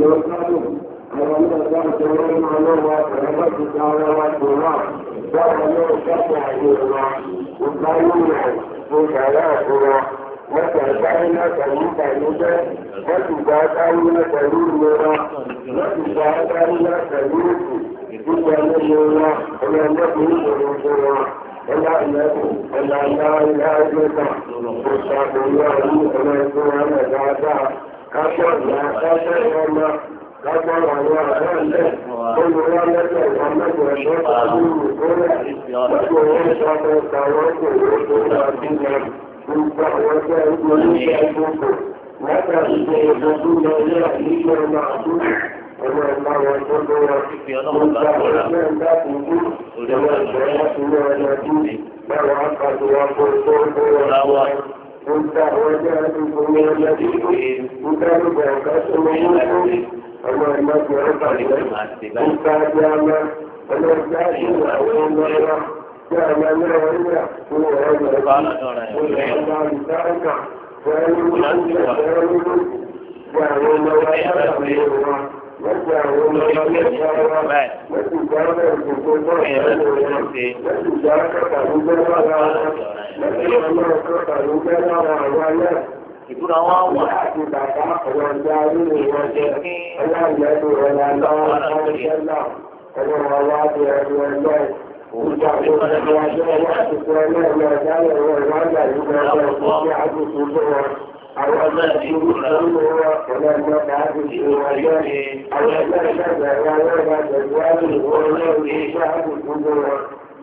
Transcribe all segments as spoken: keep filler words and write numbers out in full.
ìtura wọn wà láti bàbá ọ̀rọ̀ ìjà orílẹ̀ wọn jẹ́ ọlọ́ọ̀lẹ́dù ọ̀la lọ́wọ́ ọ̀ṣẹ́ náà ọ̀rọ̀ ọ̀la ti ẹ̀rọ ẹ̀lọ́ ìjà òṣèlú ọjọ́ láti fẹ́ ẹlẹ́ẹ̀lọ́ ìjálẹ̀ ọ̀rọ̀ ìwádà ìgbà ọ̀rọ̀ ìgbà àdúgbò tó wọn àwọn ọjọ́ ìṣúrú ìṣúrú wọn ọ̀lẹ́ẹ̀lọ́ àdúgbò wọn jẹ́ àwọn ẹgbẹ́ ìṣẹ̀gbẹ̀ ẹ̀rọ ẹ̀rọ ìjẹ̀gbẹ̀ àdúgbò wọn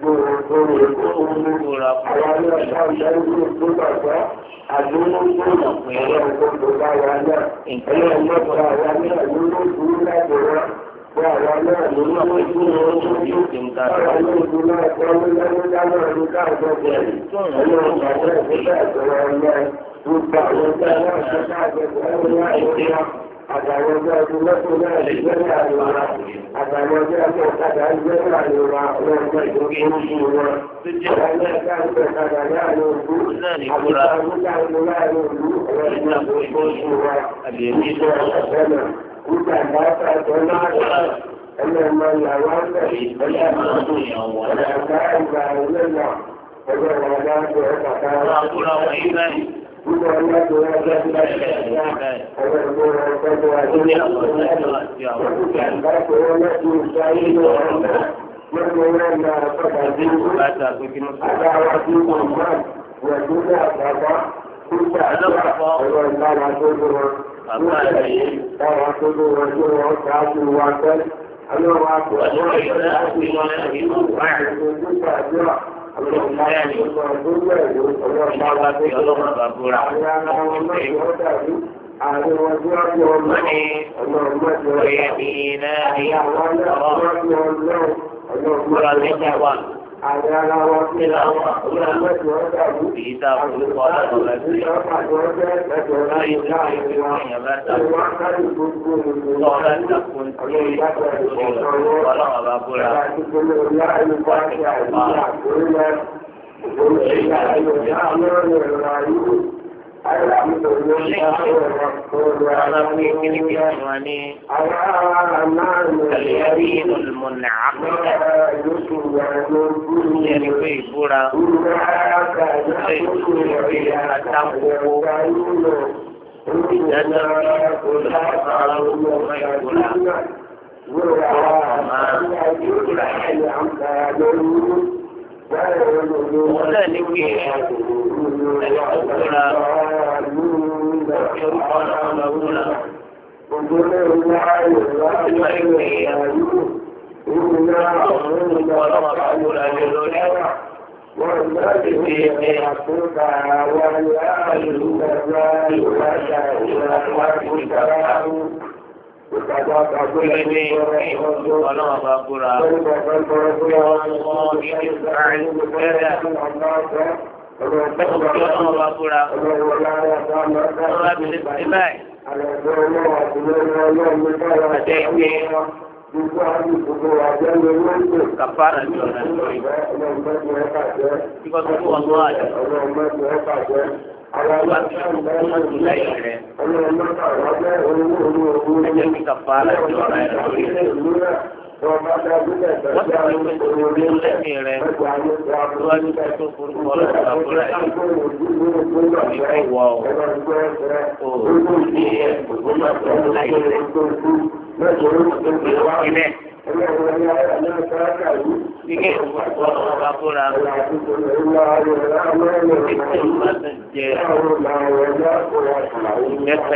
àtàwọn ọjọ́ ọdún lọ́sùn náà lè gbé ní àríwá àtàwọn ọjọ́ ọjọ́ ìtajà ń gbé ní àríwá ọlọ́ọ̀gbẹ́ ìgbókè oṣù wọn ọ̀rọ̀ ẹ̀ka ń pẹ̀ kàdà láàrin òkú àbúrò àbúrò láàrin òkú ọ̀rọ̀ ìgbókè oṣù wọn ìṣẹ́ ọ̀sẹ̀nà nígbà ìdáta ẹ̀tọ́ náà ẹlẹ́mọ ìyàwó ọ̀sẹ̀ ẹlẹ́mọ ọ̀rọ̀ ẹ̀ka ìgbà ìlẹ́nà ọjọ́ ìwọ̀n Gbogbo ọlọ́dún ọjọ́ tí wọ́n ṣe ẹ̀yà ọ̀rọ̀ ìgbò ọ̀rọ̀ ọjọ́ àti ní àwọn ọ̀rọ̀ ọ̀rọ̀ ìgbàgbọ́ ọlọ́dún ìṣáyé ní ọ̀rọ̀ náà lọ́dún ọ̀rọ̀ náà ọ̀pọ̀ta sí àdáwà tí wọ́n máa wọ̀ tó ní àgbàgbà nígbà ọ̀rọ̀ ìgbàgbà tó dé wọn. Nígbà táwọn tó dé wọn tí wọ́n ṣáájú wa tẹ́ àwọn àpò ọ̀rọ̀ ìgbàgbà Àwọn ará wa ní àwọn ọlọ́mọdé ọ̀dà ìlú èyí tá a fún ọ̀pọ̀ ọ̀dọ̀ lẹ́sìn ìjọba ọ̀dọ̀ ẹ̀jọ̀ láyé ní àìsí wọn wọ́n kárí gbogbo ìlú ọ̀dà ìdàkùn tí ìyàtọ̀ ìṣòro ọlọ́wọ́ bá búra láti gbogbo ìyá ìlú bá ti àìsí àkórílẹ̀ òṣèlú àìlòyá lórí ẹ̀rọ ayé اليمين المنعقدة يعني في بورا ولا نبي Kafara ni ọ̀nà ìgbà yìí. Kíkọ́ tó tó wọn tó àjẹ́. wá sí ọmọdé lẹ́yìn rẹ̀. Ẹjẹ́ kí kàfàrà ti ọ̀rọ̀ ẹ̀ lórí rẹ̀. Wọ́n ti fi pé ìdílé lẹ́yìn rẹ̀ lọ́wọ́dú tó forúkọ ọlọ́run àbúrò ẹ̀. Ìfẹ́ wọ ò ní ọmọdé lẹ́yìn rẹ̀. Ilé. Ike ìfọ̀kọ́ ọba búra títí ìgbà tó jẹ ìgbẹ́pẹ́.